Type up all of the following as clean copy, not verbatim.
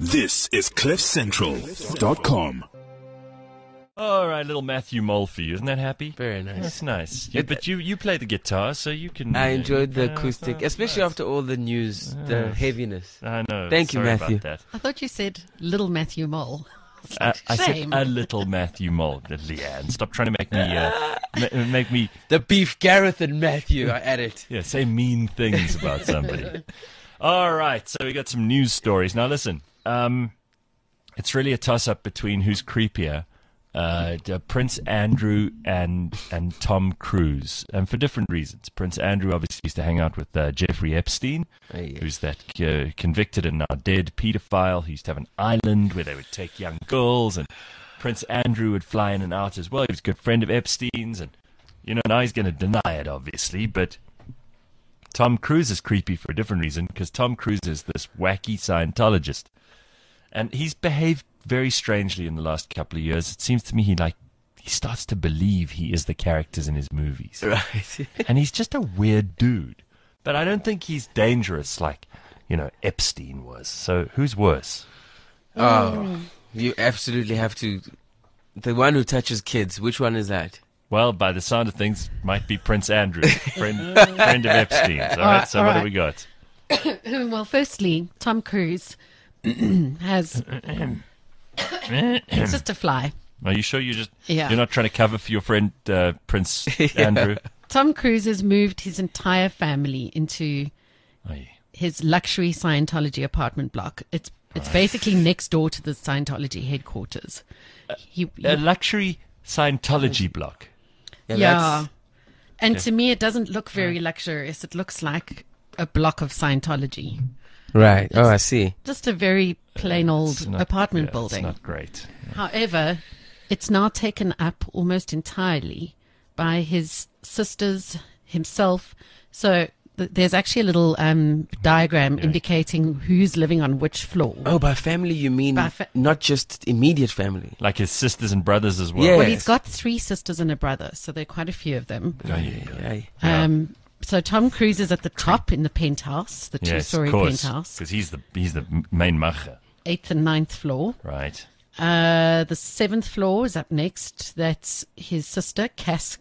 This is CliffCentral.com. All right, little Matthew Mole for you. Isn't that happy? Very nice. That's nice. But you play the guitar, so you can... I enjoyed the acoustic, especially after all the news, the heaviness. I know. Thank you, Sorry Matthew. about that. I thought you said little Matthew Mole. I said Shame. a little Matthew Mole. Leanne, stop trying to make me The beef, Gareth and Matthew are at it. say mean things about somebody. All right, so we got some news stories. Now listen, it's really a toss-up between who's creepier, Prince Andrew and Tom Cruise, and for different reasons. Prince Andrew obviously used to hang out with Jeffrey Epstein, who's that convicted and now dead pedophile. He used to have an island where they would take young girls, and Prince Andrew would fly in and out as well. He was a good friend of Epstein's, and now he's going to deny it, obviously, but Tom Cruise is creepy for a different reason, because Tom Cruise is this wacky Scientologist, and he's behaved very strangely in the last couple of years. It seems to me he starts to believe he is the characters in his movies. Right. And he's just a weird dude. But I don't think he's dangerous like, Epstein was. So who's worse? Oh, you absolutely have to. The one who touches kids, which one is that? Well, by the sound of things, might be Prince Andrew, friend of Epstein's. All right, so all what do right. we got? Well, firstly, Tom Cruise has... It's just a fly. Are you sure you're Yeah. not trying to cover for your friend Prince Andrew? Tom Cruise has moved his entire family into Oh, yeah. his luxury Scientology apartment block. It's basically next door to the Scientology headquarters. A luxury Scientology block. Yeah. And to me, it doesn't look very luxurious. It looks like a block of Scientology. Right. Oh, I see. Just a very plain old It's not- apartment yeah, building. It's not great. However, it's now taken up almost entirely by his sisters, himself. So there's actually a little diagram indicating who's living on which floor. Oh, by family you mean not just immediate family? Like his sisters and brothers as well. Yeah. Well, he's got 3 sisters and a brother, so there are quite a few of them. Yeah. So Tom Cruise is at the top in the penthouse, the Yes, two-story of course, penthouse, because he's the main macher, 8th and 9th floor. right? The 7th floor is up next. That's his sister, Cass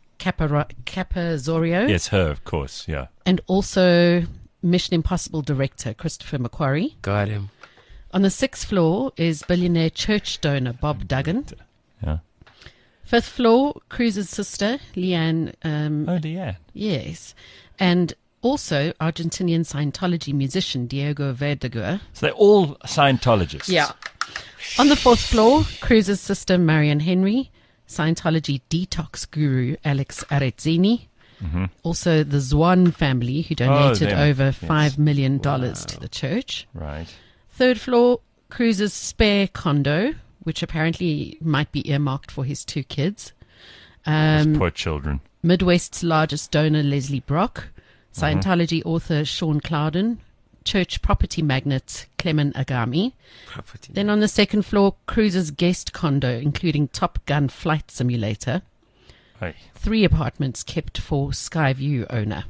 Capazorio. Yes, her, of course. Yeah. And also Mission Impossible director Christopher McQuarrie. Got him. On the 6th floor is billionaire church donor Bob Duggan. Yeah. 5th floor, Cruise's sister, Leanne. Leanne. Yes. And also Argentinian Scientology musician Diego Verdaguer. So they're all Scientologists. Yeah. On the 4th floor, Cruise's sister Marion Henry, Scientology detox guru Alex Arezzini, also the Zwan family who donated them. over Yes. $5 million to the church. Right. 3rd floor, Cruise's spare condo, which apparently might be earmarked for his 2 kids. Those poor children. Midwest's largest donor, Leslie Brock, Scientology author Sean Clouden, church property magnate Clement Agami. Then on the 2nd floor, Cruise's guest condo, including Top Gun flight simulator. Hey. 3 apartments kept for Skyview owner.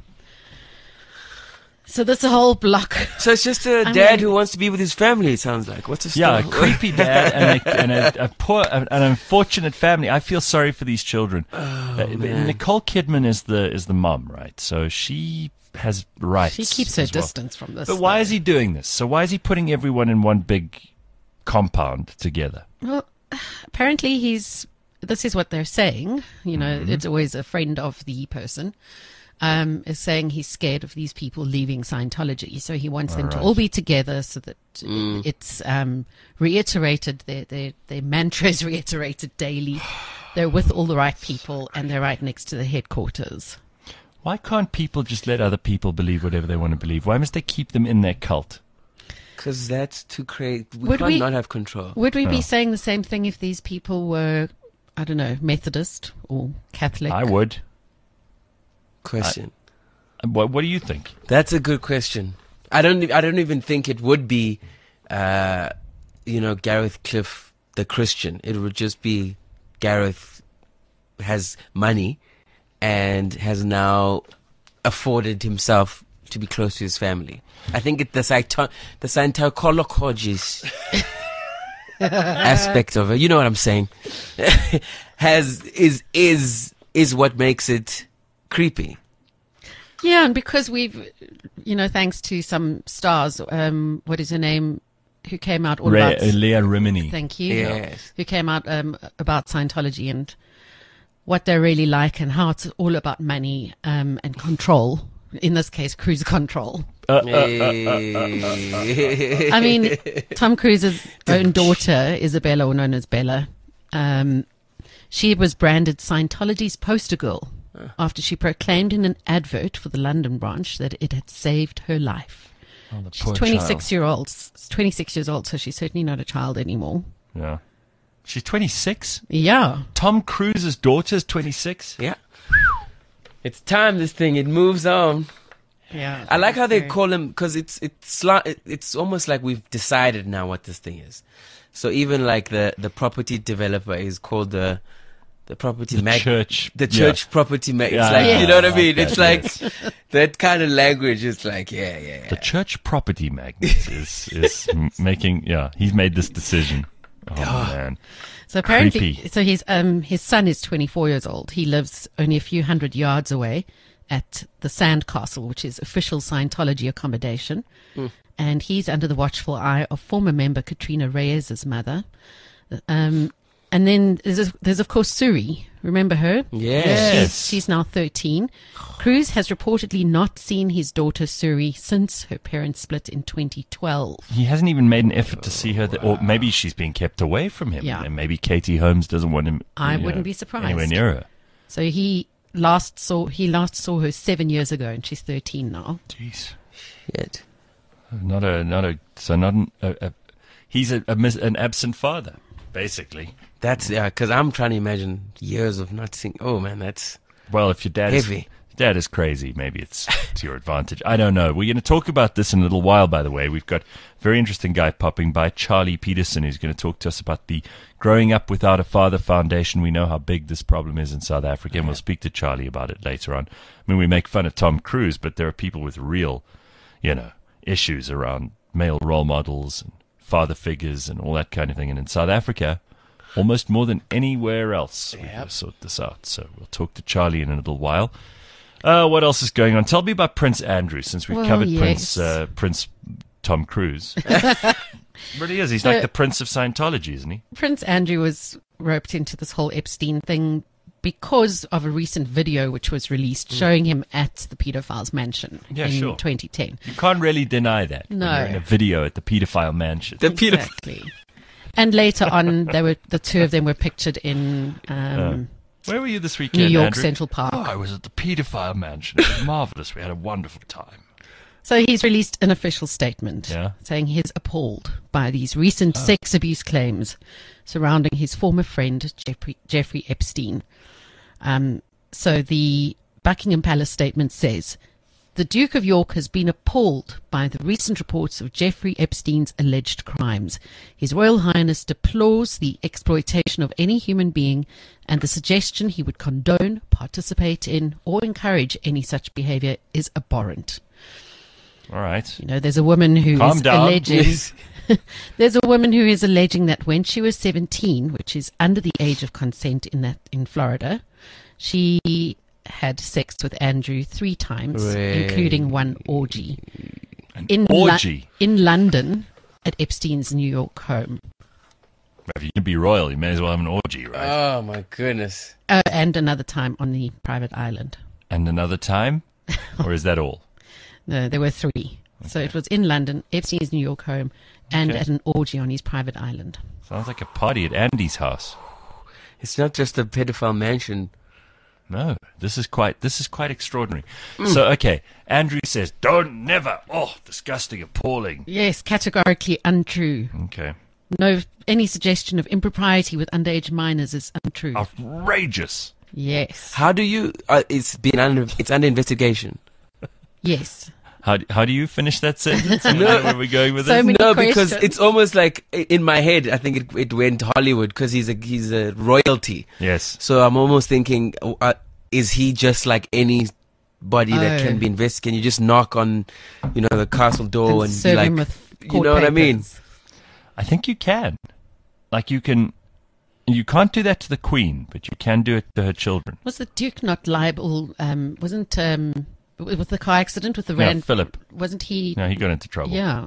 So this whole block. So it's just a dad who wants to be with his family, it sounds like. What's the story? Yeah, a creepy dad and a poor, an unfortunate family. I feel sorry for these children. man. Nicole Kidman is the mom, right? So she has rights. She keeps her as well. distance from this. But why though. is he doing this? So why is he putting everyone in one big compound together? Well, apparently this is what they're saying. It's always a friend of the person. Is saying he's scared of these people leaving Scientology. So he wants them to all be together so that it's reiterated, their mantra is reiterated daily. They're with all the right people and they're right next to the headquarters. Why can't people just let other people believe whatever they want to believe? Why must they keep them in their cult? Because that's too crazy. We Would can't we- not have control. Would we be saying the same thing if these people were, I don't know, Methodist or Catholic? I would. Question. What do you think? That's a good question. I don't even think it would be, Gareth Cliff the Christian. It would just be Gareth has money and has now afforded himself to be close to his family. I think the Scientologists aspect of it, you know what I'm saying, is what makes it creepy. Yeah, and because we've, thanks to some stars, what is her name, who came out all about... Leah Remini. Thank you. Yes. Who came out about Scientology and what they're really like and how it's all about money and control. In this case, cruise control. I mean, Tom Cruise's own daughter, Isabella, or known as Bella, she was branded Scientology's poster girl after she proclaimed in an advert for the London branch that it had saved her life. Oh, the She's poor 26 child. 26 years old, so she's certainly not a child anymore. Yeah. She's 26? Yeah. Tom Cruise's daughter's 26? Yeah. It's time, this thing, it moves on. Yeah. I like how they call him, because it's almost like we've decided now what this thing is. So even like the property developer is called the property church. The church property it's Yeah, like, yeah, you know what I mean? okay, It's like yes. that kind of language is like, yeah. The church property magnate is making, he's made this decision. Oh, man. So apparently, Creepy. so his son is 24 years old. He lives only a few hundred yards away at the Sandcastle, which is official Scientology accommodation. And he's under the watchful eye of former member Katrina Reyes' mother. And then there's of course Suri. Remember her? Yes. She's now 13. Cruise has reportedly not seen his daughter Suri since her parents split in 2012. He hasn't even made an effort to see her, or maybe she's being kept away from him. Yeah. And maybe Katie Holmes doesn't want him. I wouldn't be surprised. Anywhere near her. So he last saw her 7 years ago, and she's 13 now. Jeez. Shit. He's an absent father, basically. That's, because I'm trying to imagine years of not seeing. Oh, man, that's Well, if your dad heavy. Dad is crazy. Maybe it's to your advantage. I don't know. We're going to talk about this in a little while, by the way. We've got a very interesting guy popping by, Charlie Peterson, who's going to talk to us about the Growing Up Without a Father Foundation. We know how big this problem is in South Africa, and we'll speak to Charlie about it later on. I mean, we make fun of Tom Cruise, but there are people with real, issues around male role models and father figures and all that kind of thing. And in South Africa, almost more than anywhere else, we have to sort this out. So we'll talk to Charlie in a little while. What else is going on? Tell me about Prince Andrew, since we've covered yes. Prince Tom Cruise. Really is. He's like the Prince of Scientology, isn't he? Prince Andrew was roped into this whole Epstein thing because of a recent video which was released showing him at the pedophile's mansion in 2010. You can't really deny that. No. When you're in a video at the pedophile mansion. Exactly. And later on, the two of them were pictured in Where were you this weekend, New York Andrew? Central Park. Oh, I was at the pedophile mansion. It was marvelous. We had a wonderful time. So he's released an official statement saying he's appalled by these recent sex abuse claims surrounding his former friend, Jeffrey Epstein. So the Buckingham Palace statement says, the Duke of York has been appalled by the recent reports of Jeffrey Epstein's alleged crimes. His Royal Highness deplores the exploitation of any human being and the suggestion he would condone, participate in, or encourage any such behavior is abhorrent. All right. There's a woman who Calm is down. alleging... There's a woman who is alleging that when she was 17, which is under the age of consent in Florida, she had sex with Andrew 3 times, including one orgy. An orgy? In London at Epstein's New York home. If you can be royal, you may as well have an orgy, right? Oh, my goodness. And another time on the private island. And another time? Or is that all? No, there were 3. Okay. So it was in London, Epstein's New York home, and at an orgy on his private island. Sounds like a party at Andy's house. It's not just a pedophile mansion. No, this is quite extraordinary. So, okay, Andrew says, never. Oh, disgusting, appalling. Yes, categorically untrue. Okay. No, any suggestion of impropriety with underage minors is untrue. Outrageous. Yes. How do you? It's under investigation. Yes. How do you finish that sentence? Where are we going with this? No, because it's almost like in my head, I think it went Hollywood because he's a royalty. Yes. So I'm almost thinking, is he just like anybody that can be investigated? Can you just knock on, the castle door and serve be like, him with you know what I mean? papers. I think you can. like you can't do that to the Queen, but you can do it to her children. Was the Duke not liable? Wasn't with the car accident with the Yeah, Rand? Philip. Wasn't he? No, he got into trouble. Yeah.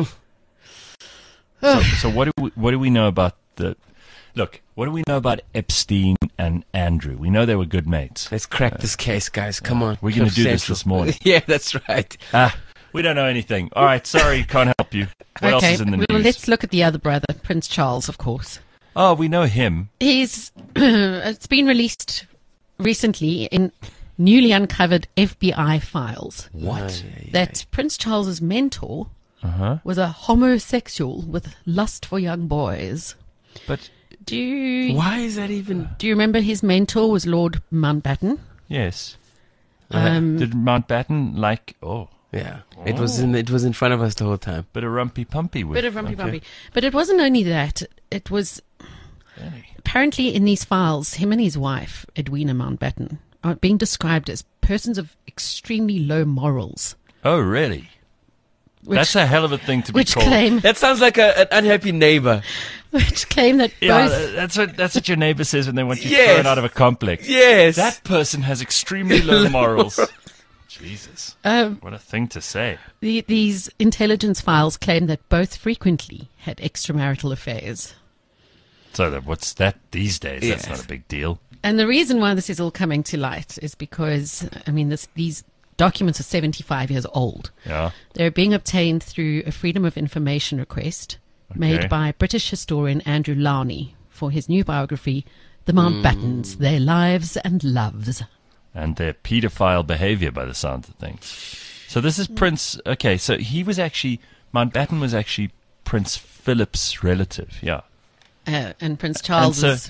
So what do we know about what do we know about Epstein and Andrew? We know they were good mates. Let's crack this case, guys. Come on. We're going to do this Central. this morning. Yeah, that's right. We don't know anything. All right, sorry, can't help you. What else is in the news? Well, let's look at the other brother, Prince Charles, of course. Oh, we know him. He's it's been released recently in newly uncovered FBI files What? that Prince Charles's mentor was a homosexual with lust for young boys. But Why is that even? Do you remember his mentor was Lord Mountbatten? yes, Um, did Mountbatten like? Oh, Yeah, it was in front of us the whole time. bit of rumpy pumpy with. Bit of rumpy bumpy. But it wasn't only that. It was apparently in these files, him and his wife, Edwina Mountbatten, are being described as persons of extremely low morals. Oh, really? That's a hell of a thing to be Which called. claim, That sounds like an unhappy neighbor. which claim that Yeah, both. that's what your neighbor says when they want you Yes. thrown out of a complex. Yes. That person has extremely low morals. Jesus, what a thing to say. These intelligence files claim that both frequently had extramarital affairs. So what's that these days? That's Yes. not a big deal. And the reason why this is all coming to light is because, I mean, these documents are 75 years old. Yeah. They're being obtained through a Freedom of Information request Okay. made by British historian Andrew Lowney for his new biography, The Mountbattens, Their Lives and Loves. And their paedophile behavior by the sound of things. So this is Prince. Okay, so Mountbatten was actually Prince Philip's relative. Yeah. And Prince Charles's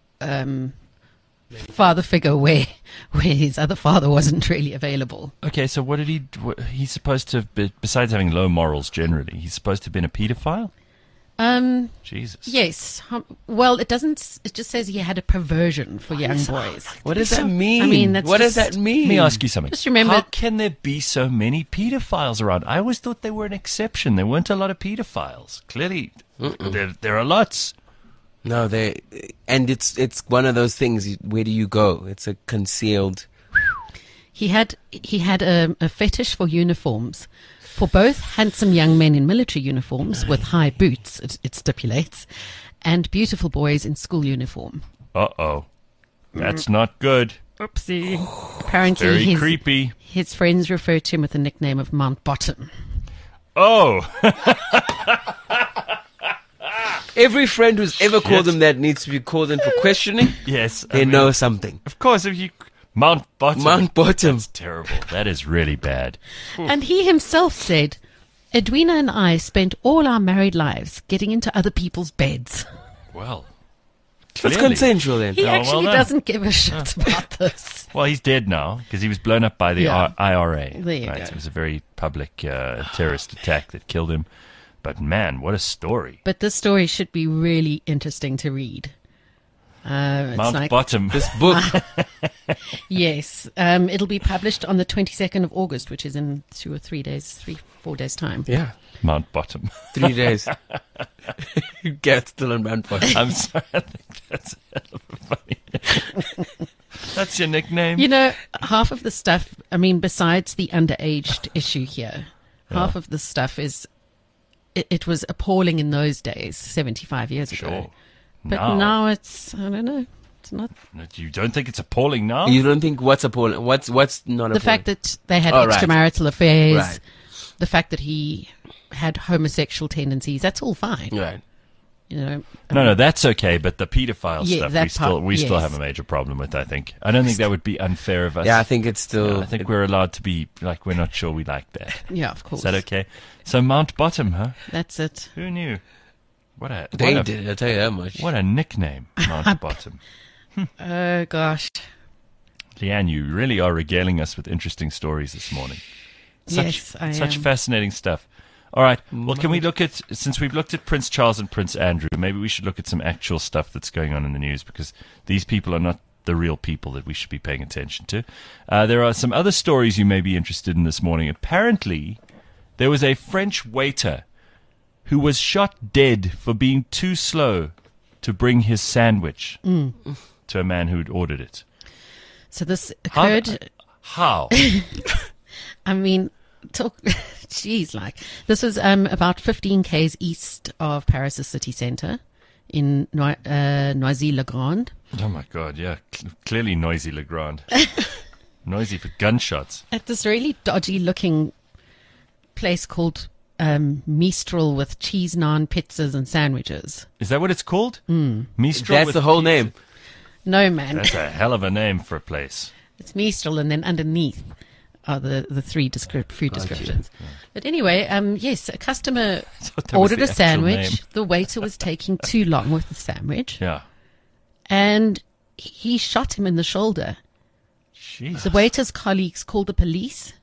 father figure where his other father wasn't really available. Okay, so he's supposed to have been, besides having low morals generally, he's supposed to have been a paedophile? Jesus. Yes. Well, it doesn't. It just says he had a perversion for young boys. What does that mean? I mean, that's what does just- that mean? Let me ask you something. Just remember- how can there be so many paedophiles around? I always thought they were an exception. There weren't a lot of paedophiles. Clearly, there are lots. No, it's one of those things. Where do you go? It's a concealed. He had a fetish for uniforms, for both handsome young men in military uniforms with high boots, it stipulates, and beautiful boys in school uniform. Uh-oh. That's not good. Oopsie. Apparently, Very creepy. his friends referred to him with the nickname of Mount Bottom. Oh. Every friend who's ever called him that needs to be called in for questioning. Yes. They know something. Of course, if you... Mount Bottom. Mount Bottom. That's terrible. That is really bad. And he himself said, Edwina and I spent all our married lives getting into other people's beds. Well, It's clearly. consensual then. He Oh, well actually done. doesn't give a shit about this. Well, he's dead now because he was blown up by the Yeah. IRA. There you go. It was a very public terrorist attack that killed him. But man, what a story. But this story should be really interesting to read. It's Mount like, Bottom. This book. yes, it'll be published on the 22nd of August, which is in 4 days time. Yeah. Mount Bottom. 3 days. Get still on Mount Bottom. I'm sorry. I think that's a hell of a funny. That's your nickname? You know, half of the stuff, I mean, besides the underaged issue here, half of the stuff is, it was appalling in those days, 75 years ago. Sure. But now it's, I don't know, it's not. You don't think it's appalling now? You don't think what's appalling? What's not appalling? The fact that they had Oh, right. extramarital affairs, Right. the fact that he had homosexual tendencies, that's all fine. Right. You know, No, that's okay. But the paedophile Yeah, stuff, that we still yes. have a major problem with. I think. I don't think that would be unfair of us. Yeah, I think it's still. I think we're allowed to be like we're not sure we like that. yeah, of course. Is that okay? So Mount Bottom, huh? That's it. Who knew? they did. I'll tell you that much. What a nickname, Mount Bottom. Oh, gosh. Leanne, you really are regaling us with interesting stories this morning. Yes, I Such am. fascinating stuff. All right. Well, can we look at, since we've looked at Prince Charles and Prince Andrew, maybe we should look at some actual stuff that's going on in the news, because these people are not the real people that we should be paying attention to. There are some other stories you may be interested in this morning. Apparently, there was a French waiter who was shot dead for being too slow to bring his sandwich to a man who'd ordered it. So this occurred. How? I mean, this was about 15 k's east of Paris' city centre in Noisy-le-Grand. Oh my God! Yeah, clearly Noisy-le-Grand. Noisy for gunshots. At this really dodgy-looking place called Mistral with cheese naan, pizzas, and sandwiches. Is that what it's called? Mistral. That's with the whole pizza? name. No, man. That's a hell of a name for a place. It's Mistral, and then underneath are the three food descriptions. But anyway, yes, a customer thought that was ordered the a actual sandwich. name. The waiter was taking too long with the sandwich, Yeah. and he shot him in the shoulder. Jesus. The waiter's colleagues called the police,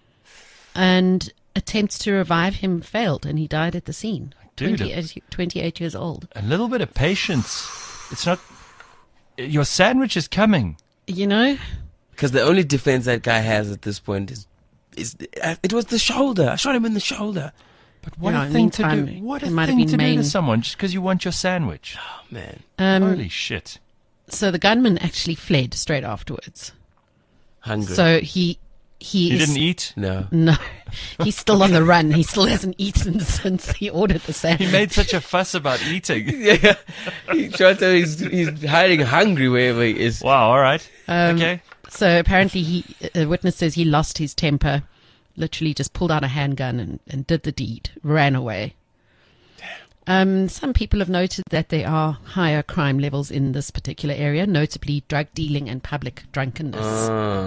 and attempts to revive him failed, and he died at the scene. Dude, 28 years old. a little bit of patience. It's not. Your sandwich is coming. You know, Because the only defense that guy has at this point is it was the shoulder. I shot him in the shoulder. But what Yeah, a thing to meantime, do! What a it might have thing been to do to main- someone just because you want your sandwich. Oh, man. Holy shit! so the gunman actually fled straight afterwards. Hungry. So he He is, didn't eat. No. No, he's still on the run. He still hasn't eaten since he ordered the sandwich. He made such a fuss about eating. Yeah. He's hiding hungry wherever he is. Wow. All right. Okay. So apparently, a witness says he lost his temper, literally just pulled out a handgun and did the deed, ran away. Some people have noted that there are higher crime levels in this particular area, notably drug dealing and public drunkenness.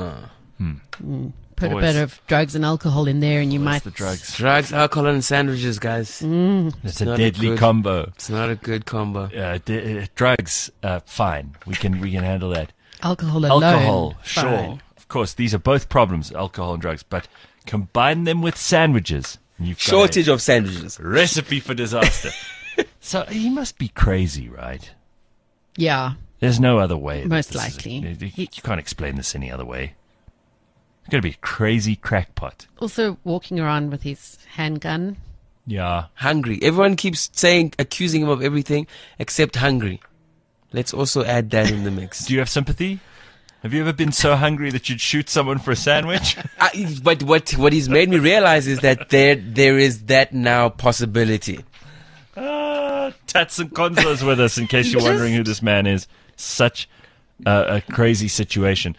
Put a Always. bit of drugs and alcohol in there, and you might. The drugs. Drugs, alcohol, and sandwiches, guys. It's a not a deadly good- combo. It's not a good combo. Drugs, fine. We can handle that. Alcohol alone. Alcohol, fine. sure. Of course, these are both problems, alcohol and drugs. But combine them with sandwiches. And you've got Shortage of sandwiches. a recipe for disaster. So he must be crazy, right? Yeah. There's no other way. that Most this is- likely. you can't explain this any other way. It's got to be a crazy crackpot. Also walking around with his handgun. Yeah. Hungry. Everyone keeps accusing him of everything except hungry. Let's also add that in the mix. Do you have sympathy? Have you ever been so hungry that you'd shoot someone for a sandwich? But what he's made me realize is that there is that now possibility. Tats and Konzo's with us, in case you're wondering who this man is. Such a crazy situation.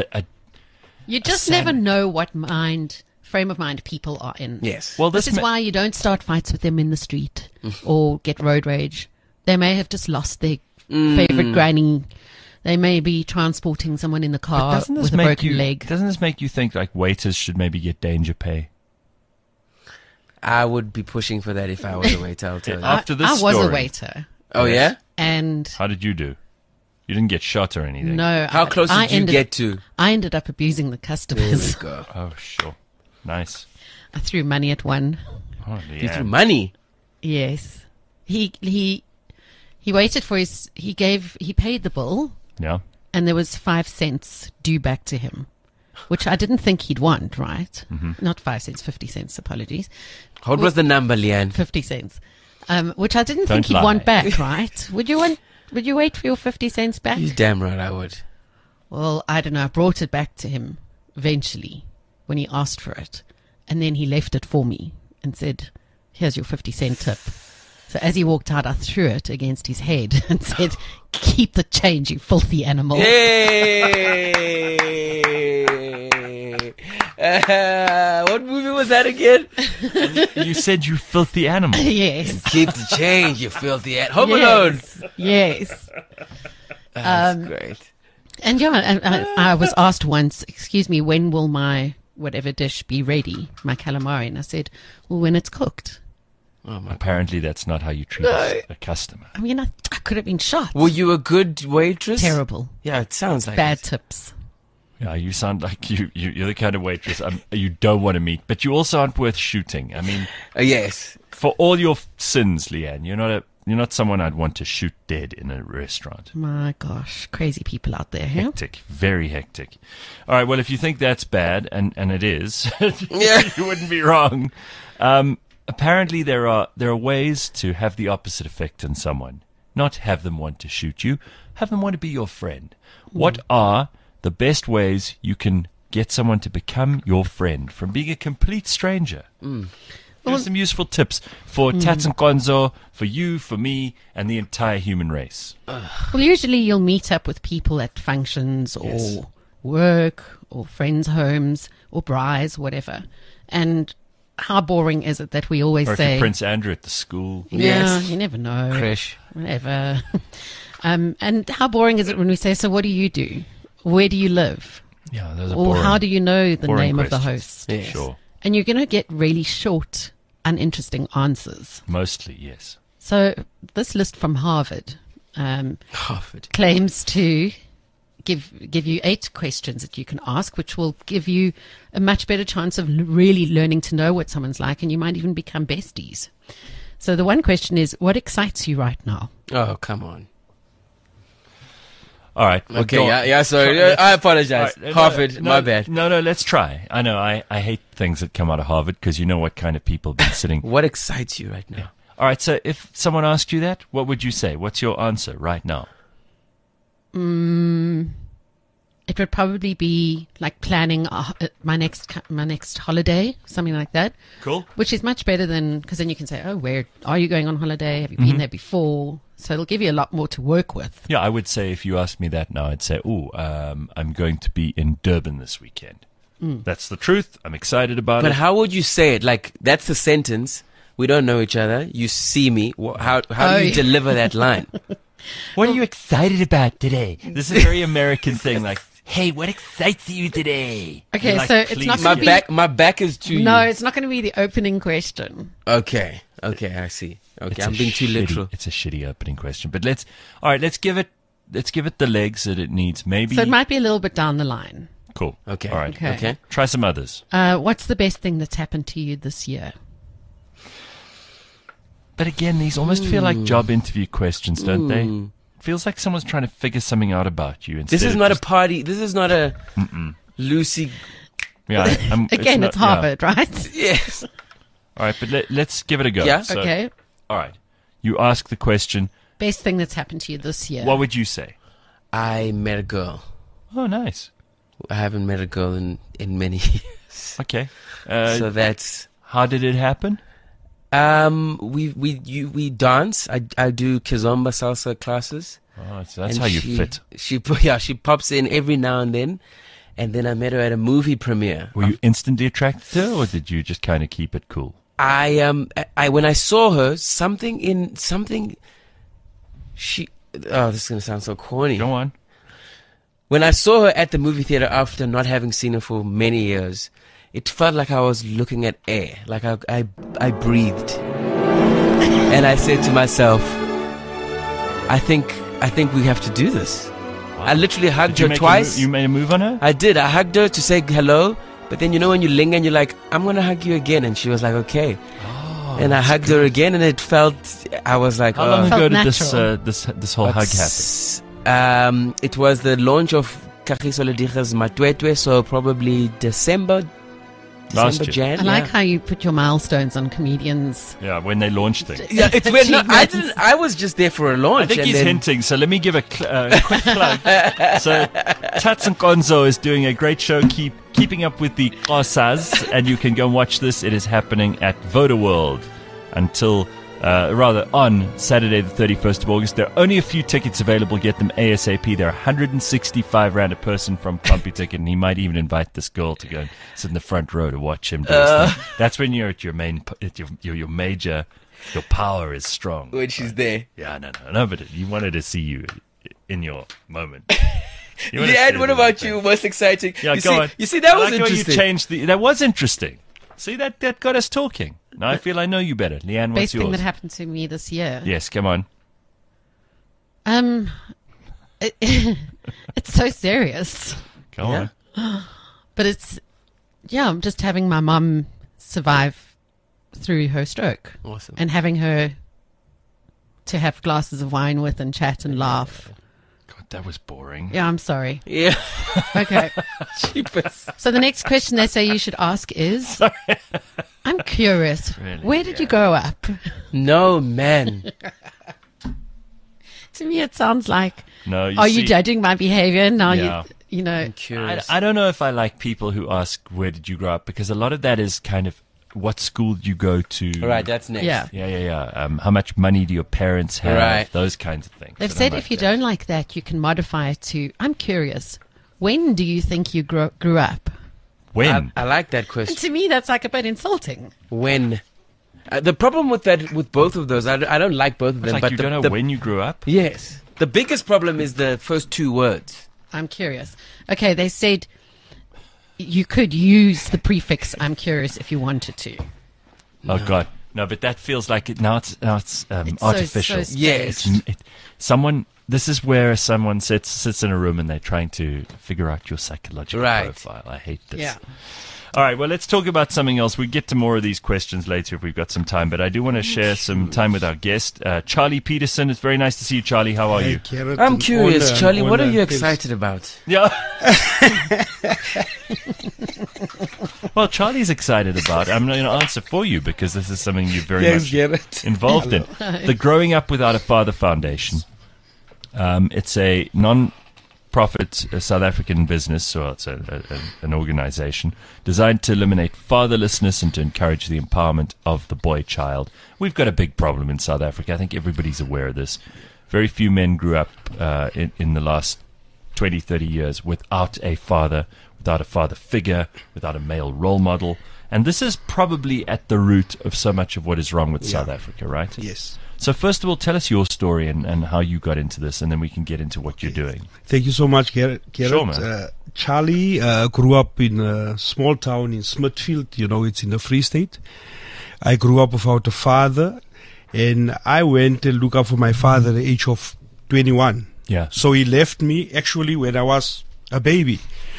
You just never know what frame of mind people are in. Yes. Well, This is why you don't start fights with them in the street or get road rage. They may have just lost their favorite granny. They may be transporting someone in the car with a broken leg. Doesn't this make you think like waiters should maybe get danger pay? I would be pushing for that if I was a waiter, I'll tell you. After this I was a story. waiter, Oh, yeah? and How did you do? You didn't get shot or anything? no, How close I did you ended, get to? I ended up abusing the customers. Go. Oh, sure. Nice. I threw money at one. Oh, You threw yeah. money. Yes, he waited for he paid the bill, Yeah. and there was 5 cents due back to him, which I didn't think he'd want, right? Not 5 cents, 50 cents, apologies. What was the number, Leanne? 50 cents. Which I didn't Don't think he'd lie. want back, right? Would you wait for your 50 cents back? You're damn right I would. Well, I don't know. I brought it back to him eventually when he asked for it. And then he left it for me and said, here's your 50-cent tip. So as he walked out, I threw it against his head and said, keep the change, you filthy animal. Yay! What movie was that again? You said you filthy animal. Yes. Keep the change, you filthy Home Alone. Yes. That's great. And yeah, and I was asked once, excuse me, when will my whatever dish be ready, my calamari? And I said, well, when it's cooked. Apparently, that's not how you treat a customer. I mean, I could have been shot. Were you a good waitress? Terrible. Yeah, it sounds like Bad it. tips. Yeah, you sound like you're the kind of waitress you don't want to meet, but you also aren't worth shooting. I mean, Yes. for all your sins, Leanne, you're not someone I'd want to shoot dead in a restaurant. My gosh, crazy people out there, huh? Hectic, very hectic. All right, well, if you think that's bad, and it is, Yeah. you wouldn't be wrong. Apparently, there are ways to have the opposite effect on someone. not have them want to shoot you. Have them want to be your friend. What are the best ways you can get someone to become your friend from being a complete stranger? Here's some useful tips for Tats and Gonzo, for you, for me, and the entire human race. Well, usually you'll meet up with people at functions or Yes. work or friends' homes or braais, whatever. And how boring is it that we always Or if say, you're Prince Andrew at the school. yeah, Yes. you never know. Crash. Whatever. And how boring is it when we say, so what do you do? Where do you live? Yeah, those are Or boring. how do you know the boring name of the questions. host? Yes. Sure. And you're going to get really short, uninteresting answers. Mostly, yes. So this list from Harvard Harvard. claims to give you 8 questions that you can ask, which will give you a much better chance of really learning to know what someone's like, and you might even become besties. So the one question is, what excites you right now? Oh, come on. All right. well, Okay, go on. yeah, sorry. Let's- I apologize. All right, Harvard, no, my bad. No, let's try. I know, I hate things that come out of Harvard because you know what kind of people have been sitting. What excites you right now? All right, so if someone asked you that, what would you say? What's your answer right now? It would probably be like planning my next holiday, something like that. Cool. Which is much better than, because then you can say, oh, where are you going on holiday? Have you been there before? So it'll give you a lot more to work with. Yeah, I would say if you asked me that now, I'd say, I'm going to be in Durban this weekend. That's the truth. I'm excited about But it. how would you say it? Like, that's the sentence. We don't know each other. You see me. How do Oh, you yeah. deliver that line? What are you excited about today? This is a very American thing. Like, hey, what excites you today? Okay, You're like, so it's please not My gonna do- be- back is to No, you. it's not going to be the opening question. Okay, I see. Okay, It's I'm a being too shitty- literal. It's a shitty opening question, but let's give it the legs that it needs. Maybe. So it might be a little bit down the line. Cool. Okay. All right. Okay. Try some others. What's the best thing that's happened to you this year? But again, these almost feel like job interview questions, don't they? It feels like someone's trying to figure something out about you. This instead is of not a just- party. This is not a Lucy. Yeah, Again, not- it's Harvard, right? Yes. All right, but let's give it a go. Yeah. So, Okay. All right. You ask the question. Best thing that's happened to you this year. What would you say? I met a girl. Oh, nice. I haven't met a girl in many years. Okay. So that's How did it happen? we dance. I do kizomba salsa classes. Oh, so that's And how you she, fit. She pops in every now and then then I met her at a movie premiere. Were you instantly attracted to her, or did you just kind of keep it cool? I when I saw her, she this is gonna sound so corny. Go on. When I saw her at the movie theater after not having seen her for many years, it felt like I was looking at air, like I breathed, and I said to myself, I think we have to do this. I literally hugged Did you her make twice. You made a move on her? I did. I hugged her to say hello, but then you know when you linger and you're like, I'm gonna hug you again, and she was like, okay. And I hugged her again, and it felt. I was like, How long oh. ago Felt did this natural. this whole hug happen? It was the launch of Kagiso Lediga's Matwetwe, so probably December, Last year. Jan. I like yeah. how you put your milestones on comedians. Yeah, when they launched things. Yeah, it's when no, I Achievements. didn't. I was just there for a launch. I think and he's then, hinting, so let me give a quick plug. So, Tats and Gonzo is doing a great show, keeping up with the Xhosas, and you can go and watch this. It is happening at Voda World until, on Saturday the 31st of August. There are only a few tickets available. Get them ASAP. They're 165 rand a person from CompuTicket, and he might even invite this girl to go and sit in the front row to watch him do his thing. That's when you're at your your major, your power is strong. when she's there. Yeah, no, but you wanted to see you in your moment. You wanted to Yeah, see and what the about thing. you? Most exciting. Yeah, you go see, on. You see, that I was like the way interesting. you changed that was interesting. See, that got us talking. Now I feel I know you better. Leanne, what's Best thing yours? that happened to me this year. Yes, come on. It's so serious, Go Yeah. on. but I'm just having my mum survive through her stroke Awesome. and having her to have glasses of wine with and chat and laugh. God, that was boring. Yeah, I'm sorry. Yeah. Okay. Cheapest. So the next question they say you should ask is, I'm curious, Really? where did you grow up? No, man. To me, it sounds like, No, are you judging my behavior? Now Yeah. you know. I'm curious. I don't know if I like people who ask, where did you grow up? Because a lot of that is kind of, what school did you go to? Right, that's next. Yeah. Yeah. How much money do your parents have? Right. Those kinds of things. They've I said like if you that. don't like that, you can modify it to, I'm curious, when do you think you grew up? When? I like that And question. to me, that's like a bit insulting. When? The problem with that, with both of those, I don't like both of It's them. like but you the, don't know the- when you grew up? Yes. The biggest problem is the first two words. I'm curious. Okay, they said you could use the prefix "I'm curious" if you wanted to. Oh, God. No, but that feels like it. Now it's It's artificial. so Yes. This is where someone sits in a room and they're trying to figure out your psychological Right. profile. I hate this. Yeah. All right, well, let's talk about something else. We'll get to more of these questions later if we've got some time, but I do want to share some time with our guest, Charlie Peterson. It's very nice to see you, Charlie. How are you? I'm curious, Charlie, what are you excited about? Yeah. Well, Charlie's excited about it. I'm not going to answer for you because this is something you're very much involved in. The Growing Up Without a Father Foundation. It's a non-profit South African business, so it's an organization designed to eliminate fatherlessness and to encourage the empowerment of the boy child. We've got a big problem in South Africa. I think everybody's aware of this. Very few men grew up in the last 20, 30 years without a father, without a father figure, without a male role model. And this is probably at the root of so much of what is wrong with South Africa, right? Yes. So first of all, tell us your story and how you got into this, and then we can get into what you're doing. Thank you so much, Garrett. Sure, man. Charlie grew up in a small town in Smithfield. You know, it's in the Free State. I grew up without a father, and I went to look up for my father at the age of 21. Yeah. So he left me actually when I was a baby.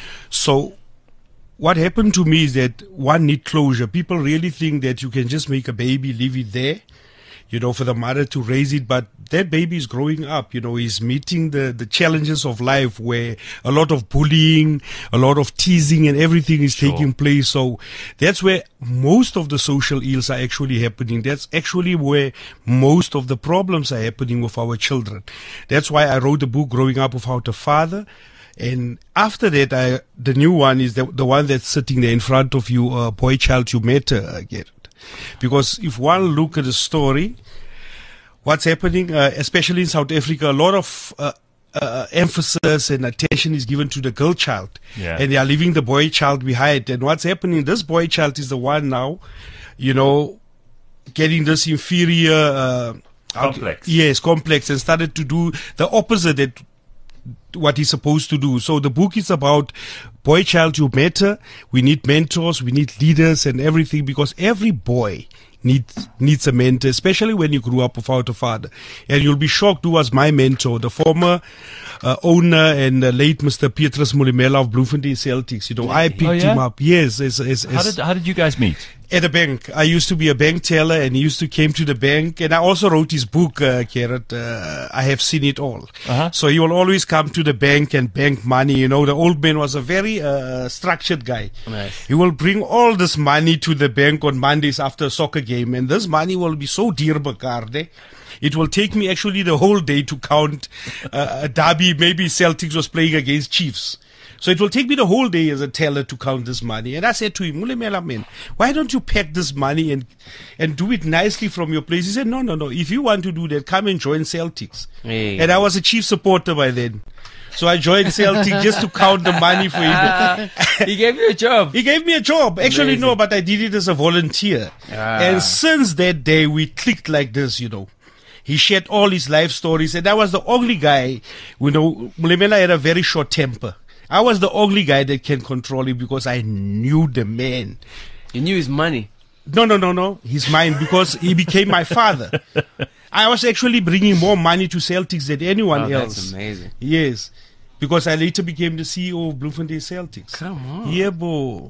So what happened to me is that one need closure. People really think that you can just make a baby, leave it there, you know, for the mother to raise it. But that baby is growing up, you know, he's meeting the challenges of life where a lot of bullying, a lot of teasing and everything is taking place. So that's where most of the social ills are actually happening. That's actually where most of the problems are happening with our children. That's why I wrote the book, Growing Up Without a Father. And after that, the new one is the one that's sitting there in front of you, Boy Child You Met, Garrett. Because if one look at the story, what's happening, especially in South Africa, a lot of emphasis and attention is given to the girl child. Yeah. And they are leaving the boy child behind. And what's happening, this boy child is the one now, you know, getting this inferior... Complex. Yes, complex, and started to do the opposite that what he's supposed to do. So the book is about boy child you matter. We need mentors, we need leaders and everything, because every boy needs a mentor, especially when you grew up without a father. And you'll be shocked who was my mentor, the former owner and late Mr. Petrus Mulimela of Bloemfontein Celtics. You know, I picked him up. Yes. How did you guys meet? At a bank. I used to be a bank teller, and he used to came to the bank. And I also wrote his book, Garrett. I have seen it all. So he will always come to the bank and bank money. You know, the old man was a very structured guy. Nice. He will bring all this money to the bank on Mondays after a soccer game. And this money will be so dear, Bacarde. It will take me actually the whole day to count a derby. Maybe Celtics was playing against Chiefs. So it will take me the whole day as a teller to count this money. And I said to him, Mulimela, man, why don't you pack this money and do it nicely from your place? He said, no. If you want to do that, come and join Celtics. Hey. And I was a Chief supporter by then. So I joined Celtic just to count the money for him. He gave you a job. He gave me a job. Actually, Amazing. no, but I did it as a volunteer. And since that day, we clicked like this, you know. He shared all his life stories, and I was the only guy, you know, Mulimela had a very short temper. I was the only guy that can control him because I knew the man. You knew his money. No. He's mine because he became my father. I was actually bringing more money to Celtics than anyone else. That's amazing. Yes. Because I later became the CEO of Bloemfontein Celtics. Come on. Yeah, bo.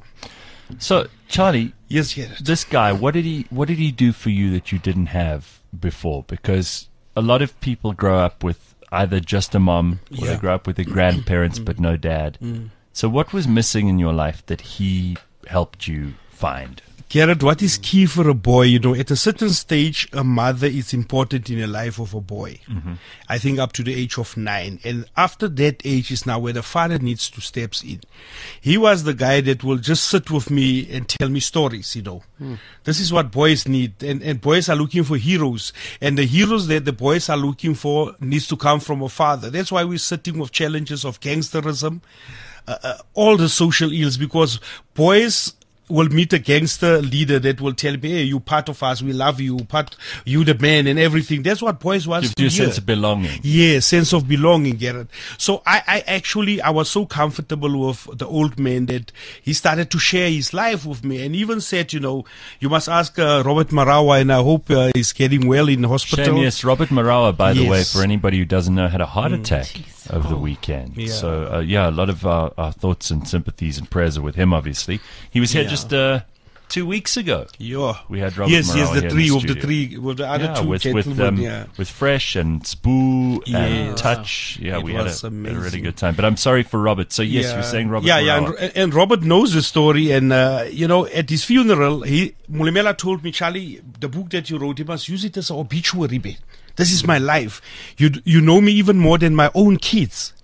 So, Charlie, Yes, Garrett. this guy, what did he do for you that you didn't have before? Because a lot of people grow up with either just a mom or they grow up with their grandparents but no dad. So what was missing in your life that he helped you find? Gerard, what is key for a boy? You know, at a certain stage, a mother is important in the life of a boy. I think up to the age of 9. And after that age is now where the father needs to step in. He was the guy that will just sit with me and tell me stories, you know. This is what boys need. And boys are looking for heroes. And the heroes that the boys are looking for needs to come from a father. That's why we're sitting with challenges of gangsterism, all the social ills, because boys will meet a gangster leader that will tell me, hey, you part of us, we love you, you the man and everything. That's what boys want to hear. Gives you a sense of belonging. Yeah, sense of belonging, Gerard. So I was so comfortable with the old man that he started to share his life with me and even said, you know, you must ask Robert Marawa, and I hope he's getting well in hospital. Shame, yes. Robert Marawa, by the way, Yes. for anybody who doesn't know, had a heart attack over the weekend. Yeah. So, a lot of our thoughts and sympathies and prayers are with him, obviously. He was here just 2 weeks ago. Yeah. We had Robert Yes, Marawa the here in three the of the studio. three, with the other two with gentlemen. with Fresh and Spoo and Yeah. Touch. Yeah, It we had was a really amazing. good time. But I'm sorry for Robert. So yes, you're saying Robert Marawa. And Robert knows the story. And you know, at his funeral, Mulimela told me, Charlie, the book that you wrote, you must use it as an obituary, babe. This is my life. You know me even more than my own kids.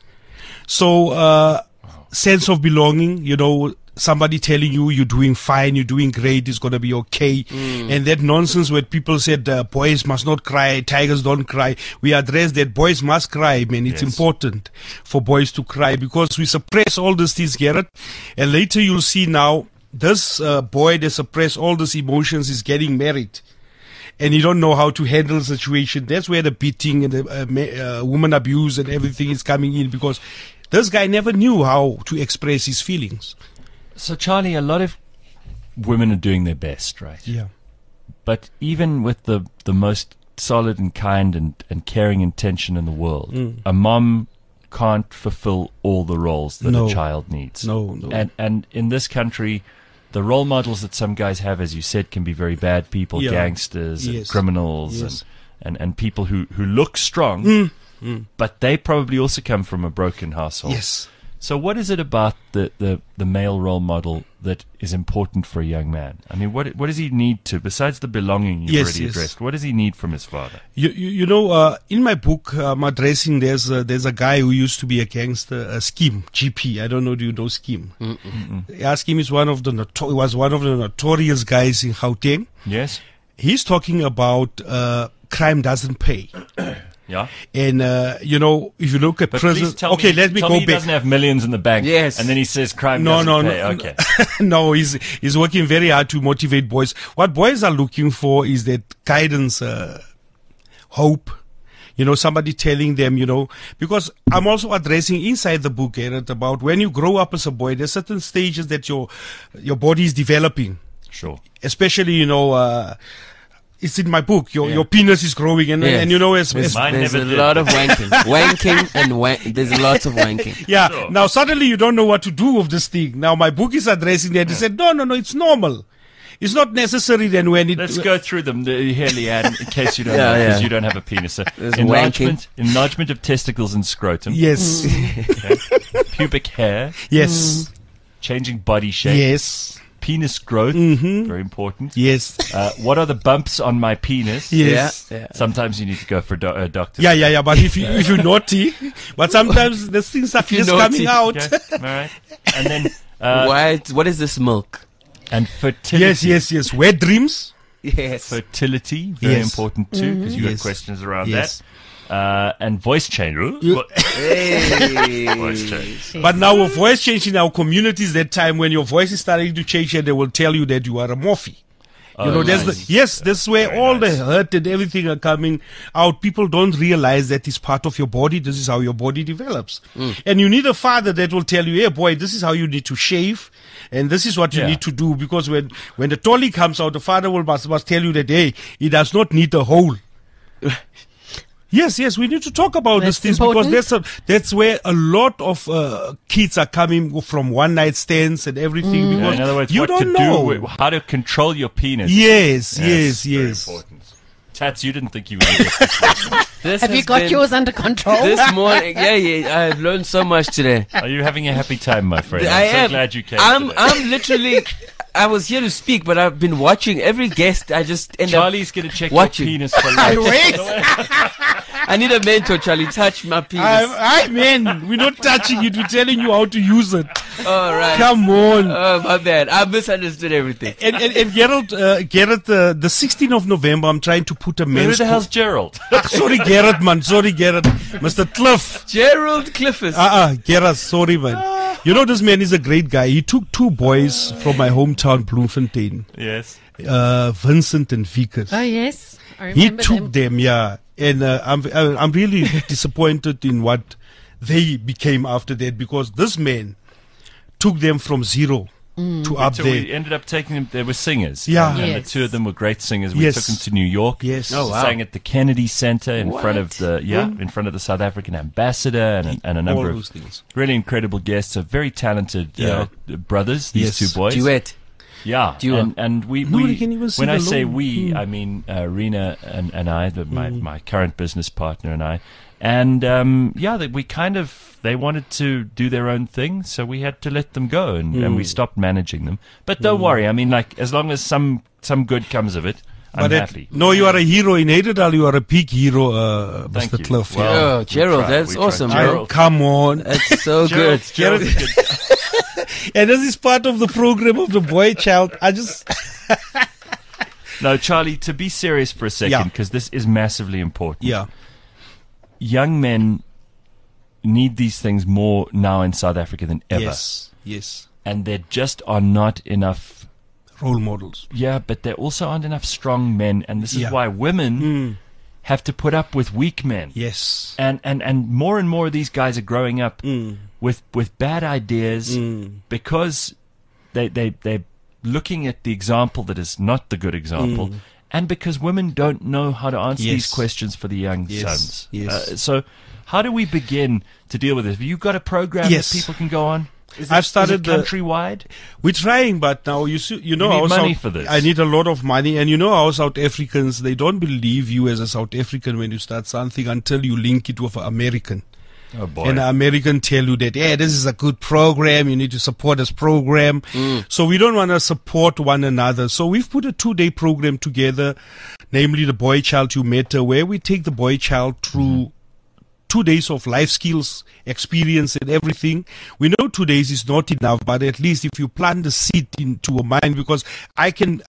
So sense of belonging, you know, somebody telling you you're doing fine, you're doing great, it's going to be okay. And that nonsense where people said boys must not cry, tigers don't cry. We address that boys must cry, man. It's important for boys to cry because we suppress all these things, Gerard. And later you'll see now, this boy that suppress all these emotions is getting married. And you don't know how to handle the situation. That's where the beating and the woman abuse and everything is coming in because this guy never knew how to express his feelings. So, Charlie, a lot of women are doing their best, right? Yeah. But even with the most solid and kind and caring intention in the world, a mom can't fulfill all the roles that No. a child needs. No. And in this country, the role models that some guys have, as you said, can be very bad people, Yeah. gangsters, and Yes. criminals, Yes. and people who look strong, but they probably also come from a broken household. Yes. So what is it about the male role model that is important for a young man? I mean, what does he need to, besides the belonging you've Yes, already yes. addressed, what does he need from his father? You know, in my book, I'm addressing there's a guy who used to be a gangster, Scheme, GP. I don't know, do you know Scheme? Yeah, Scheme is was one of the notorious guys in Gauteng. Yes? He's talking about crime doesn't pay. Yeah? And, you know, if you look at But prison, please tell okay, me, let me tell go me he back. doesn't have millions in the bank. Yes. And then he says crime No, doesn't no, pay. no. Okay. No, he's working very hard to motivate boys. What boys are looking for is that guidance, hope. You know, somebody telling them, you know, because I'm also addressing inside the book, Gerard, about when you grow up as a boy, there's certain stages that your body is developing. Sure. Especially, you know, it's in my book. Your penis is growing, and Yes. and you know, as Mine There's never a did. lot of wanking, and there's lots of wanking. yeah. Sure. Now suddenly you don't know what to do with this thing. Now my book is addressing that. He said, no, it's normal. It's not necessary then when it. Let's go through them here, Leanne, in case you don't Yeah, know, because yeah. you don't have a penis. So There's enlargement of testicles and scrotum, Yes. pubic hair, Yes. changing body shape, Yes. penis growth, very important. Yes. What are the bumps on my penis? Yes. Yeah. Sometimes you need to go for a doctor. Yeah. But if you're naughty, but sometimes the things are you're just naughty. coming out. Okay, all right. And then What is this milk? and fertility. Yes. Wet dreams. Yes. Fertility, very Yes. important too, because you Yes. have questions around Yes. that. And voice change. Hey. Voice change. But now with voice change in our communities, that time when your voice is starting to change, and they will tell you that you are a morphe. You know, that's nice. that's where Very all nice. the hurt and everything are coming out. People don't realize that it's part of your body. This is how your body develops. And you need a father that will tell you, hey boy, this is how you need to shave. And this is what you Yeah. need to do. Because when the tolly comes out, the father must tell you that, hey, he does not need a hole. Yes, we need to talk about That's these things important. because that's where a lot of kids are coming from one night stands and everything. Yeah, Because in other words, you what don't to know. do, how to control your penis. Yes. Very important. Tats, you didn't think you would get this. This Have you has got been- yours under control? This morning, I've learned so much today. Are you having a happy time, my friend? I I'm so am. glad you came today. I'm literally. I was here to speak, but I've been watching every guest. I just end Charlie's going to check watching. your penis for life. I need a mentor, Charlie. Touch my penis. Man, we're not touching it. We're telling you how to use it. All right. Come on. Oh, my bad. I misunderstood everything. And Gerald, the 16th of November, I'm trying to put a Who men's. the hell's Gerald? Sorry, Gerard, man. Sorry, Gerard. Mr. Cliff. Gerald Clifford. Gerard, sorry, man. You know, this man is a great guy. He took 2 boys from my hometown, Bloemfontein, Yes. Vincent and Vickers. Oh, yes. I He remember took them, yeah. And I'm really disappointed in what they became after that, because this man took them from zero to up So there. we ended up taking them. They were singers. Yeah. And the Yes. 2 of them were great singers. We Yes. took them to New York. Yes. Oh, wow. Sang at the Kennedy Center in What? front of the in front of the South African ambassador and a number All of those things. really incredible guests. So very talented Yeah. brothers. These Yes. 2 boys. Duet. Yeah, Duo. and we Nobody can even sing when I say alone. we, I mean Rena and I, my current business partner and I, and we kind of, they wanted to do their own thing, so we had to let them go, and we stopped managing them. But don't worry, I mean, like, as long as some good comes of it, I'm happy. No, you are a hero in Edendal. You are a peak hero, Thank Mr. you. Cliff. Well, Oh, we Gerald, tried, that's we tried. awesome, I- bro. come on. That's so good. Gerald's good. And this is part of the program of the boy child. No, Charlie, to be serious for a second, Yeah. because this is massively important. Yeah. Young men need these things more now in South Africa than ever. Yes. Yes. And there just are not enough. Role models. Yeah, but there also aren't enough strong men, and this is Yeah. why women have to put up with weak men. Yes. And more of these guys are growing up Mm. with bad ideas because they're looking at the example that is not the good example, and because women don't know how to answer these Yes. questions for the young Yes. sons. Yes. So how do we begin to deal with this? Have you got a program Yes. that people can go on? Is I've is started it the- countrywide. We're trying, but now you see, you know, need our money South- for this. I need a lot of money, and you know, our South Africans, they don't believe you as a South African when you start something until you link it with an American. Oh boy. And an American tell you that, yeah, this is a good program. You need to support this program. So we don't want to support one another. So we've put a 2-day program together, namely the Boy Child You Matter, where we take the boy child through 2 days of life skills, experience, and everything. We know 2 days is not enough, but at least if you plant the seed into a mind, because I can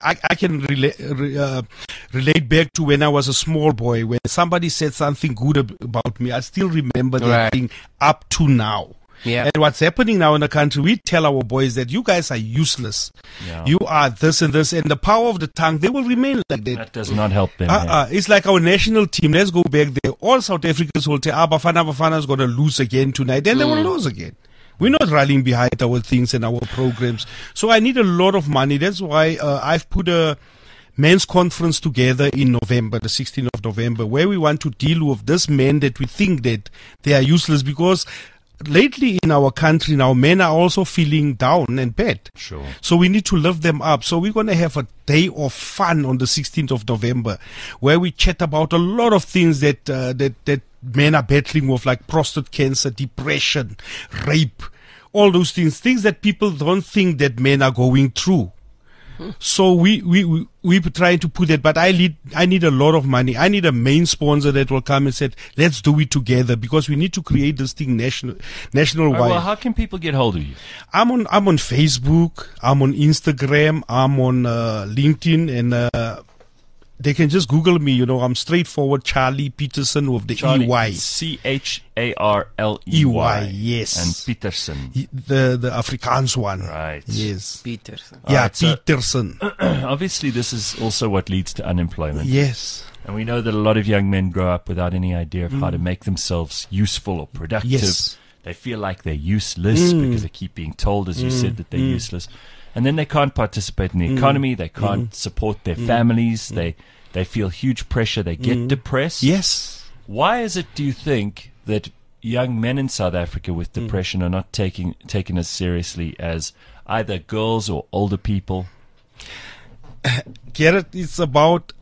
relate back to when I was a small boy, when somebody said something good about me. I still remember that Right. thing up to now. Yeah. And what's happening now in the country, we tell our boys that you guys are useless. Yeah. You are this and this, and the power of the tongue, they will remain like that. That does not help them. yeah. It's like our national team. Let's go back there. All South Africans will say, Bafana's going to lose again tonight. Then they will lose again. We're not rallying behind our things and our programs. So I need a lot of money. That's why I've put a men's conference together in November, the 16th of November, where we want to deal with this men that we think that they are useless, because lately in our country now, men are also feeling down and bad. Sure. So we need to lift them up. So we're going to have a day of fun on the 16th of November, where we chat about a lot of things that that men are battling with, like prostate cancer, depression, rape, all those things that people don't think that men are going through. So we trying to put that, but I need a lot of money. I need a main sponsor that will come and say, let's do it together, because we need to create this thing national All right, wide. well, how can people get hold of you? I'm on Facebook, I'm on Instagram, I'm on LinkedIn, and they can just Google me. You know, I'm straightforward Charlie Peterson with the Charlie, EY. CHARLEY. Yes. And Peterson. The Afrikaans one. Right. Yes. Peterson. Yeah, right, so- Peterson. Obviously, this is also what leads to unemployment. Yes. And we know that a lot of young men grow up without any idea of how to make themselves useful or productive. Yes. They feel like they're useless because they keep being told, as you said, that they're useless. And then they can't participate in the economy. They can't support their families. They feel huge pressure. They get depressed. Yes. Why is it, do you think, that young men in South Africa with depression are not taken as seriously as either girls or older people? Garrett, it's about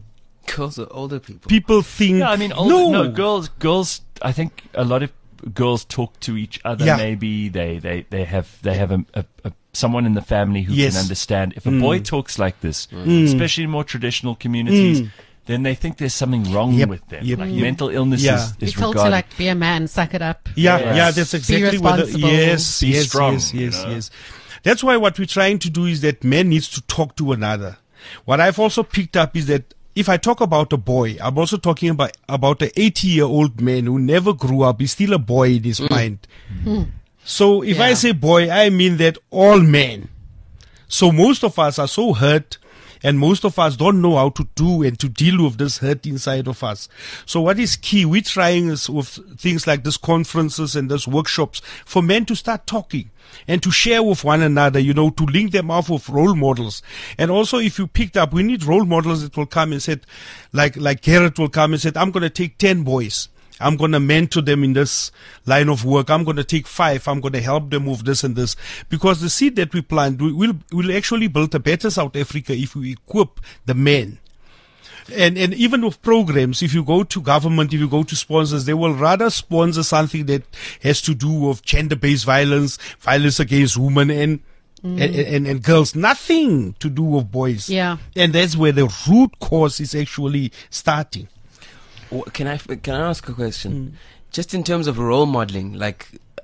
Girls are older people. People think Yeah, I mean, no, girls. I think a lot of girls talk to each other. Yeah. Maybe they have a someone in the family who Yes. can understand. If a boy talks like this, especially in more traditional communities, then they think there's something wrong Yep, with them. yep, like yep. mental illness Yeah. is You're told to regarded. like be a man, suck it up. Yeah, Yes. yeah, that's exactly what. responsible. Yes, Be yes, strong, yes, you yes, know? yes. That's why what we're trying to do is that men needs to talk to another. What I've also picked up is that if I talk about a boy, I'm also talking about an 80-year-old man who never grew up. He's still a boy in his mind. So if I Yeah. say boy, I mean that all men. So most of us are so hurt, and most of us don't know how to do and to deal with this hurt inside of us. So what is key? We're trying is with things like this conferences and this workshops for men to start talking and to share with one another, you know, to link them up with role models. And also, if you picked up, we need role models that will come and said, like Garrett will come and said, I'm going to take 10 boys. I'm going to mentor them in this line of work. I'm going to take 5. I'm going to help them with this and this. Because the seed that we plant will actually build a better South Africa if we equip the men. And even with programs, if you go to government, if you go to sponsors, they will rather sponsor something that has to do with gender-based violence, violence against women and girls. Nothing to do with boys. Yeah. And that's where the root cause is actually starting. Can I ask a question? Just in terms of role modeling, like,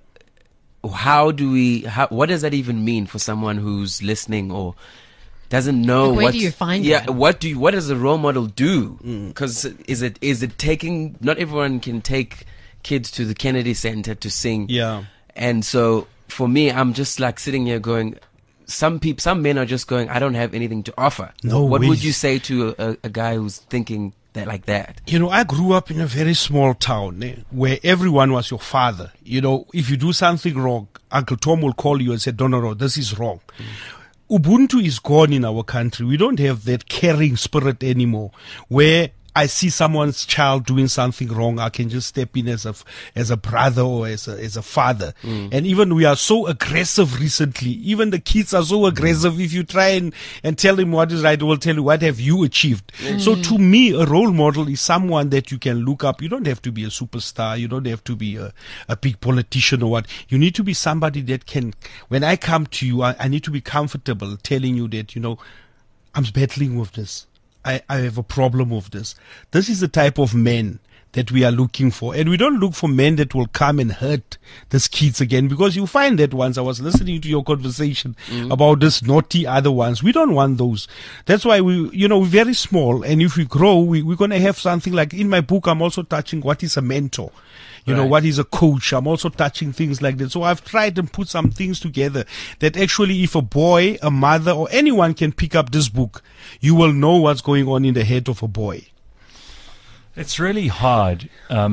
what does that even mean for someone who's listening or doesn't know? Like, where do you find Yeah, that? what does a role model do? Because is it taking? Not everyone can take kids to the Kennedy Center to sing. Yeah. And so for me, I'm just like sitting here going, some men are just going, I don't have anything to offer. No What would ways. you say to a guy who's thinking that like that? You know, I grew up in a very small town where everyone was your father. You know, if you do something wrong, Uncle Tom will call you and say, no, this is wrong. Ubuntu is gone in our country. We don't have that caring spirit anymore where I see someone's child doing something wrong, I can just step in as a brother or as a father. And even we are so aggressive recently. Even the kids are so aggressive. If you try and tell them what is right, they will tell you, what have you achieved? So to me, a role model is someone that you can look up. You don't have to be a superstar. You don't have to be a big politician or what. You need to be somebody that can, when I come to you, I need to be comfortable telling you that, you know, I'm battling with this. I have a problem with this. This is the type of men that we are looking for. And we don't look for men that will come and hurt these kids again, because you find that once I was listening to your conversation about this naughty other ones. We don't want those. That's why we're very small. And if we grow, we're going to have something like, in my book, I'm also touching what is a mentor. You know, what is a coach? I'm also touching things like that. So I've tried and put some things together that actually if a boy, a mother, or anyone can pick up this book, you will know what's going on in the head of a boy. It's really hard.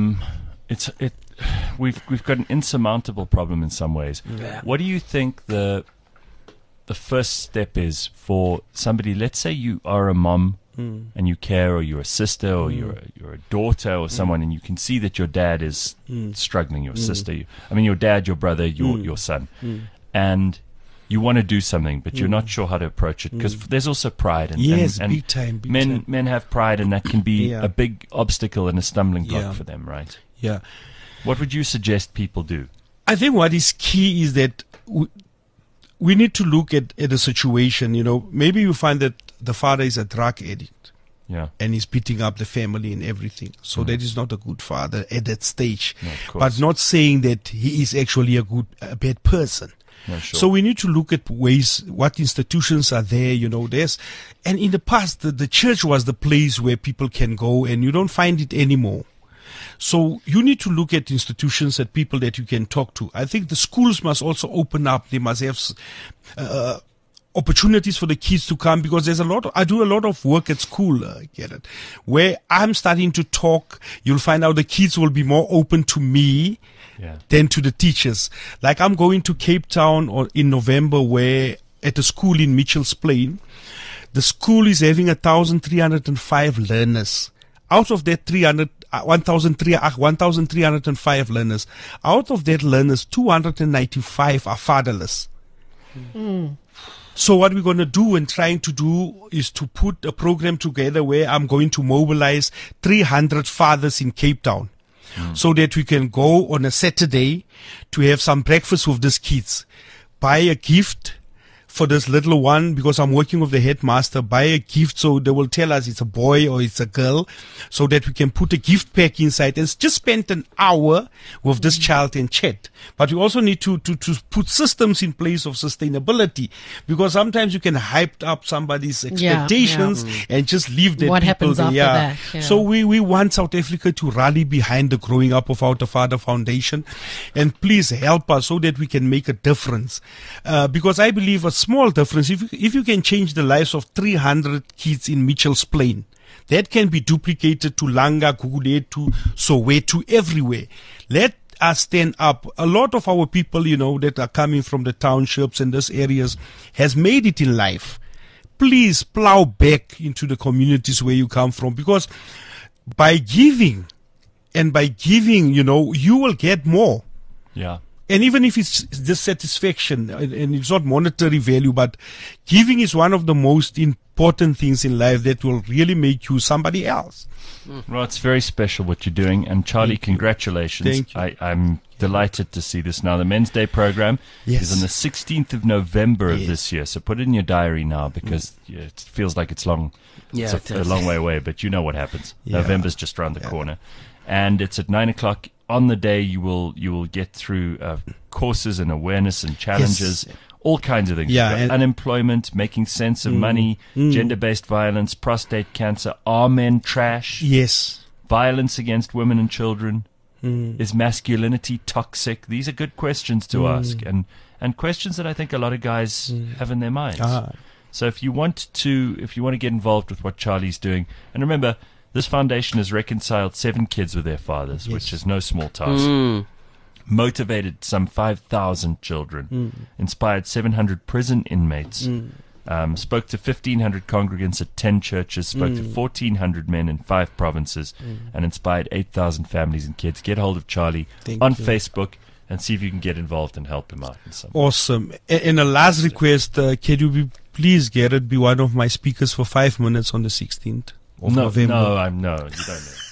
We've got an insurmountable problem in some ways. Yeah. What do you think the first step is for somebody? Let's say you are a mom and you care, or you're a sister, or you're a daughter, or someone, and you can see that your dad is struggling. Your sister, your dad, your brother, your son, and you want to do something, but you're not sure how to approach it because there's also pride. And, Yes, and big time. Men have pride, and that can be Yeah. a big obstacle and a stumbling block Yeah. for them, right? Yeah. What would you suggest people do? I think what is key is that we need to look at the situation. You know, maybe you find that the father is a drug addict Yeah. and he's beating up the family and everything. So that is not a good father at that stage. No, of course. But not saying that he is actually a bad person. No, sure. So we need to look at ways, what institutions are there, you know, and in the past, the church was the place where people can go, and you don't find it anymore. So you need to look at institutions and people that you can talk to. I think the schools must also open up. They must have opportunities for the kids to come, because I do a lot of work at school, get it, where I'm starting to talk. You'll find out the kids will be more open to me than to the teachers. Like I'm going to Cape Town in November, where at a school in Mitchell's Plain, the school is having 1,305 learners. Out of that 1,305 learners, out of that learners, 295 are fatherless. So what we're going to do and trying to do is to put a program together where I'm going to mobilize 300 fathers in Cape Town so that we can go on a Saturday to have some breakfast with these kids, buy a gift for this little one, because I'm working with the headmaster, buy a gift so they will tell us it's a boy or it's a girl, so that we can put a gift pack inside and just spend an hour with this child and chat. But we also need to put systems in place of sustainability, because sometimes you can hype up somebody's expectations and just leave the What people happens there. after that? Yeah. So we want South Africa to rally behind the Growing Up Without a Father Foundation, and please help us so that we can make a difference. Because I believe a small difference, if you can change the lives of 300 kids in Mitchell's Plain, that can be duplicated to Langa, Guguletu, to Soweto, everywhere. Let us stand up. A lot of our people, that are coming from the townships and these areas has made it in life. Please plow back into the communities where you come from, because by giving, you will get more. Yeah. And even if it's dissatisfaction and it's not monetary value, but giving is one of the most important things in life that will really make you somebody else. Well, it's very special what you're doing. And Charlie, congratulations. Thank you. I'm delighted to see this now. The Men's Day program is on the 16th of November of this year. So put it in your diary now, because it feels like it's long. Yeah, it's a long way away, but you know what happens. Yeah. November's just around the corner. And it's at 9:00. On the day, you will get through courses and awareness and challenges, all kinds of things. Yeah, You've got and unemployment, making sense of money, gender-based violence, prostate cancer. Are men trash? Yes. Violence against women and children. Is masculinity toxic? These are good questions to ask, and questions that I think a lot of guys have in their minds. So if you want to get involved with what Charlie's doing, and remember, this foundation has reconciled 7 kids with their fathers, which is no small task. Motivated some 5,000 children. Inspired 700 prison inmates. Spoke to 1,500 congregants at 10 churches. Spoke to 1,400 men in 5 provinces. And inspired 8,000 families and kids. Get hold of Charlie on Facebook and see if you can get involved and help him out in some way. Awesome. And a last request, can you please, Garrett, be one of my speakers for 5 minutes on the 16th? November. No, you don't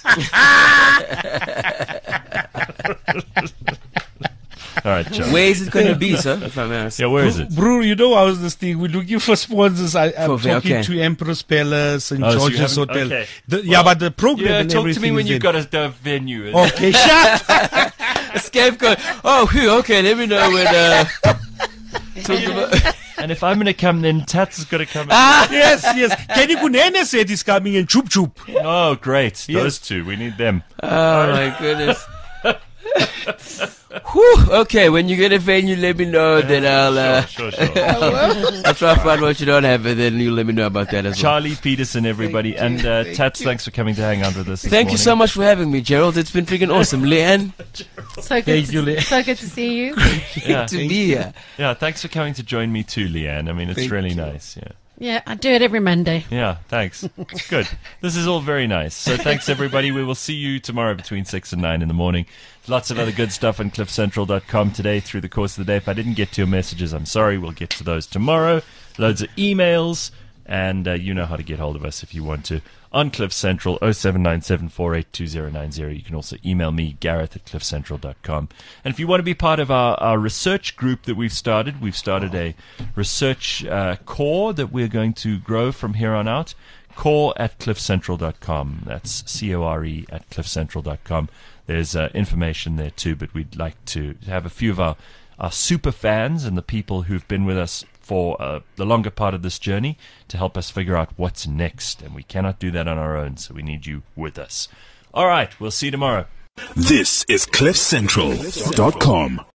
know. All right, Joe. Where is it going to be, sir? If I may ask. Yeah, where is it? Bro, how's this thing? We're looking for sponsors. I'm talking to Empress Palace and George's Hotel. Okay. But the program and talk everything to me when is you've got a venue. Okay, shut up. A scapegoat. Oh, okay. Let me know when. Talk about. And if I'm going to come, then Tats is going to come. Yes. Kenny Kunene said he's coming in Choop Choop. Oh, great. Those two. We need them. Oh, my goodness. Whew, okay, when you get a venue, let me know. Then I'll Sure. I'll try to find what you don't have, and then you let me know about that as well. Charlie Peterson, everybody. And Tats, thanks for coming to hang out with us this Thank you morning. so much for having me, Gerald. It's been freaking awesome. Leanne, So good to see you. Yeah. to be here. Yeah, thanks for coming to join me too, Leanne. I mean, it's Thank really you. nice. Yeah. Yeah, I do it every Monday. Yeah, thanks. It's good. This is all very nice. So thanks, everybody. We will see you tomorrow between 6 and 9 in the morning. Lots of other good stuff on cliffcentral.com today through the course of the day. If I didn't get to your messages, I'm sorry. We'll get to those tomorrow. Loads of emails. And you know how to get hold of us if you want to. On Cliff Central, 0797482090. You can also email me, Gareth@cliffcentral.com. And if you want to be part of our research group that we've started a research core that we're going to grow from here on out. Core@cliffcentral.com. That's CORE at cliffcentral.com. There's information there too, but we'd like to have a few of our super fans and the people who've been with us for the longer part of this journey to help us figure out what's next. And we cannot do that on our own, so we need you with us. All right, we'll see you tomorrow. This is CliffCentral.com.